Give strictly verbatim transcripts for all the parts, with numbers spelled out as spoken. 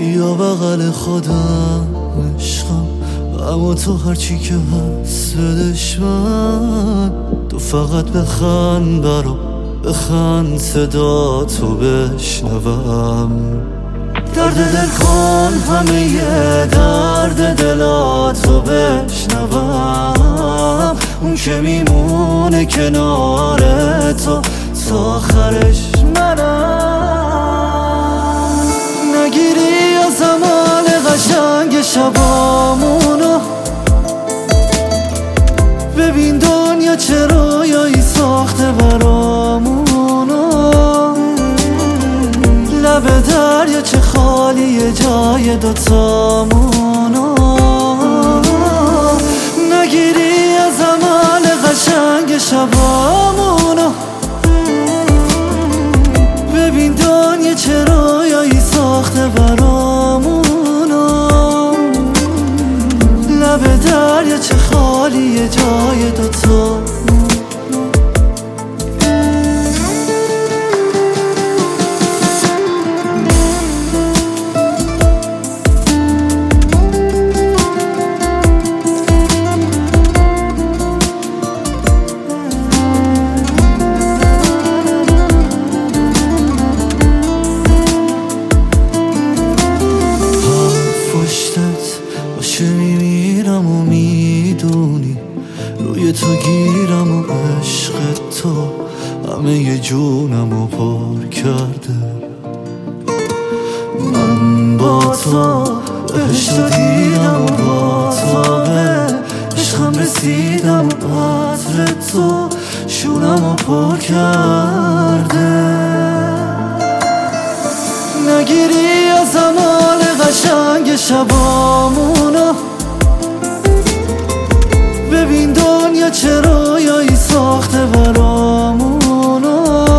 بیا بغل خودم عشقم، اما تو هرچی که هست بدش من. تو فقط بخند برام، بخند صدا تو بشنوم. درد دل کن همه ی درد دلاتو بشنوم. اون که میمونه کنار تو تا آخرش منم. نگیری از زمان قشنگ شبامونو، ببین دنیا چه رویایی ساخته برامونو. لب دریا چه خالیه جای دوتامونو. نگیری از زمان قشنگ شبامونو، ببین دنیا چه رویایی ساخته برامونو. لب دریا چه خالیه جای دوتامونو. باشه میمیرم و میدونی روی تو گیرم و عشق تو همه ی جونم و پر کرده. من با تو بهشت دیدم و با تو به عشقم رسیدم و عطر تو شونم و پر کرده. نگیری از زمان قشنگ شبامونو، ببین دنیا چه رویایی ساخته برامونو.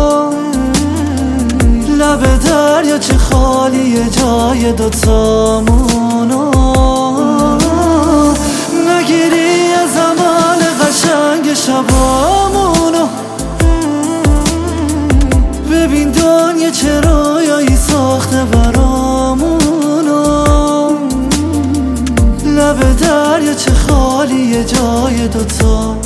لب دریا چه خالیه جای دوتامونو. نگیری از زمان قشنگ شبامونو، ببین دنیا چه رویایی ساخته برامونو. لب دریا چه خالیه جای دوتا